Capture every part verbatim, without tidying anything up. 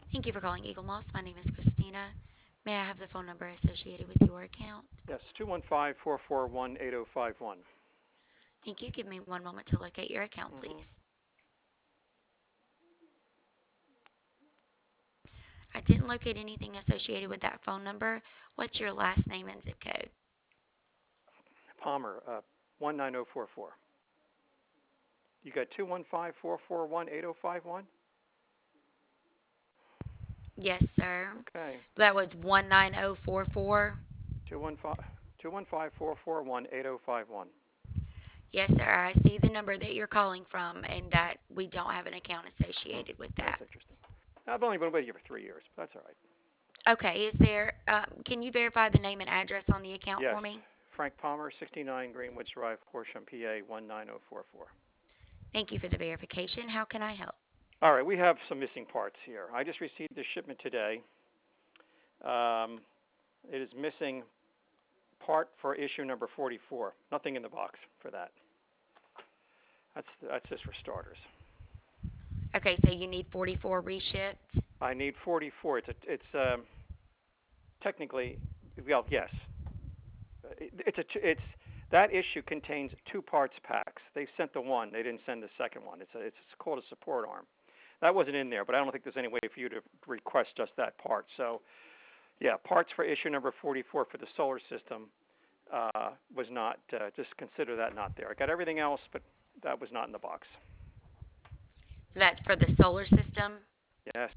Thank you for calling Eagle Moss. My name is Christina. May I have the phone number associated with your account? Yes, two one five, four four one, eight zero five one. Thank you. Give me one moment to locate your account, Mm-hmm. please. I didn't locate anything associated with that phone number. What's your last name and zip code? Palmer, uh, one nine zero four four. You got two one five, four four one, eight zero five one? Yes, sir. Okay. That was one nine zero four four. Two one five, two one five, four four one, eight zero five one. Yes, sir. I see the number that you're calling from and that we don't have an account Hmm. associated with That's that. interesting. I've only been with you for three years, but that's all right. Okay, is there, uh, can you verify the name and address on the account Yes, for me? Frank Palmer, sixty-nine Greenwoods Drive, Horsham, P A one nine zero four four. Thank you for the verification. How can I help? All right, we have some missing parts here. I just received the shipment today. Um, it is missing part for issue number forty-four. Nothing in the box for that. That's that's just for starters. Okay, so you need forty-four reshipped. I need forty-four. It's a, it's um, technically, well, yes, it, it's a it's that issue contains two parts packs. They sent the one. They didn't send the second one. It's a, it's called a support arm. That wasn't in there, but I don't think there's any way for you to request just that part. So yeah, parts for issue number forty-four for the solar system uh, was not. Uh, just consider that not there. I got everything else, but that was not in the box. So that's for the solar system. Yes.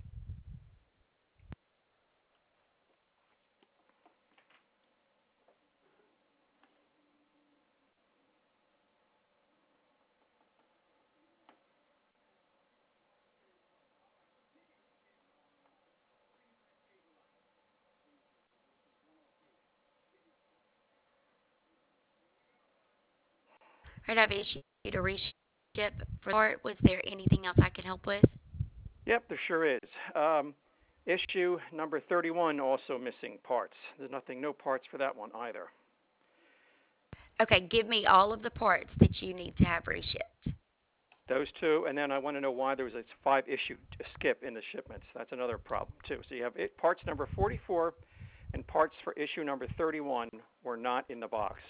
Right, I've issued a reship for the part. Was there anything else I can help with? Yep, there sure is. Um, issue number thirty-one also missing parts. There's nothing, no parts for that one either. Okay, give me all of the parts that you need to have reshipped. Those two, and then I want to know why there was a five issue skip in the shipments. That's another problem too. So you have it, parts number forty-four and parts for issue number thirty-one were not in the box.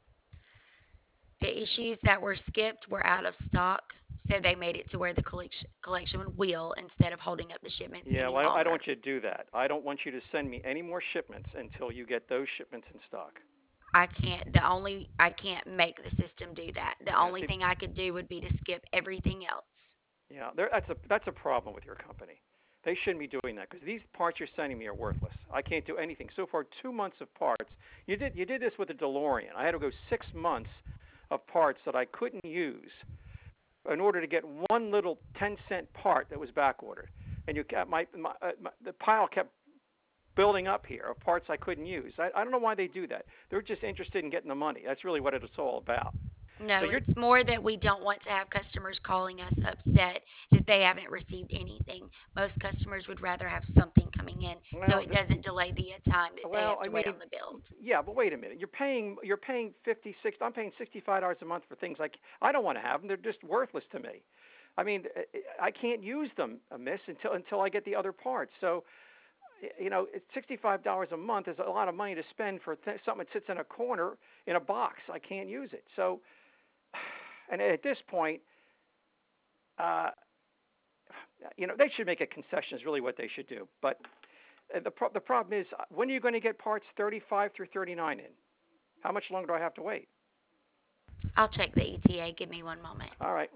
The issues that were skipped were out of stock, so they made it to where the collection collection will instead of holding up the shipments Yeah, any well, I don't longer. want you to do that. I don't want you to send me any more shipments until you get those shipments in stock. I can't the only I can't make the system do that. The Yeah, only see, thing I could do would be to skip everything else. yeah, there, that's a that's a problem with your company. They shouldn't be doing that because these parts you're sending me are worthless. I can't do anything. So far, two months of parts. You did you did this with the DeLorean. I had to go six months of parts that I couldn't use in order to get one little ten cent part that was back ordered. And you kept my, my, uh, my the pile kept building up here of parts I couldn't use. I, I don't know why they do that. They're just interested in getting the money. That's really what it's all about. So No, you're it's more that we don't want to have customers calling us upset that they haven't received anything. Most customers would rather have something coming in so well, it doesn't delay the time that they Well, have I to wait mean, on the build. yeah, but wait a minute. You're paying you're paying fifty, six. I'm paying sixty-five dollars a month for things like I don't want to have them. They're just worthless to me. I mean, I can't use them, miss, until until I get the other parts. So, you know, sixty-five dollars a month is a lot of money to spend for th- something that sits in a corner in a box. I can't use it. So, and at this point, uh, you know, they should make a concession. Is really what they should do. But uh, the pro- the problem is, uh, when are you going to get parts thirty-five through thirty-nine in? How much longer do I have to wait? I'll check the E T A. Give me one moment. All right.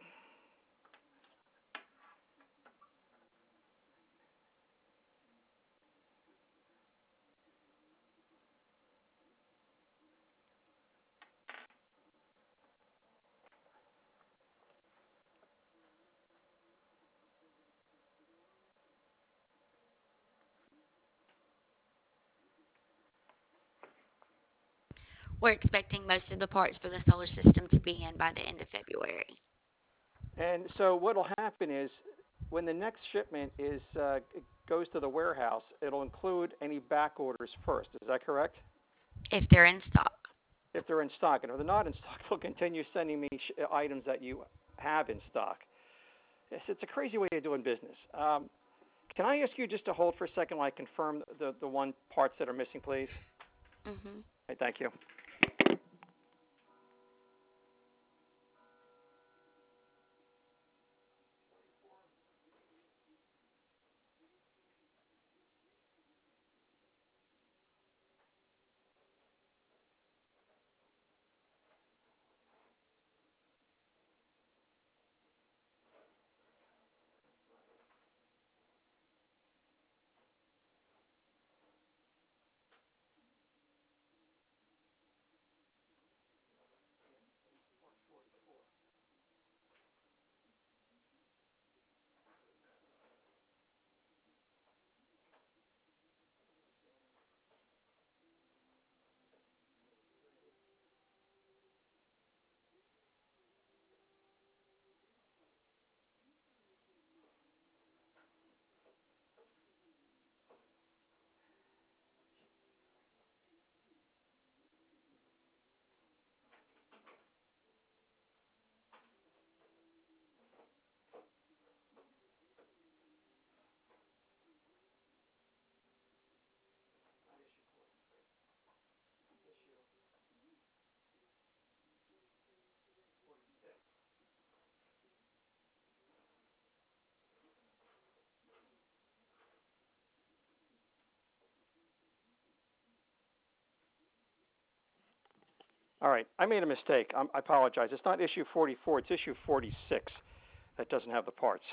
We're expecting most of the parts for the solar system to be in by the end of February. And so what will happen is when the next shipment is uh, goes to the warehouse, it'll include any back orders first. Is that correct? If they're in stock. If they're in stock, and if they're not in stock, they'll continue sending me sh- items that you have in stock. It's, it's a crazy way of doing business. Um, Can I ask you just to hold for a second while I confirm the the one parts that are missing, please? Mm-hmm. Hey, thank you. All right, I made a mistake. I'm, I apologize. It's not issue forty-four. It's issue forty-six that doesn't have the parts.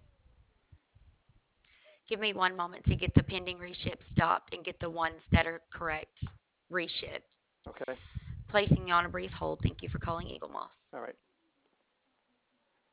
Give me one moment to get the pending reship stopped and get the ones that are correct reshipped. Okay. Placing you on a brief hold. Thank you for calling Eagle Moss. All right.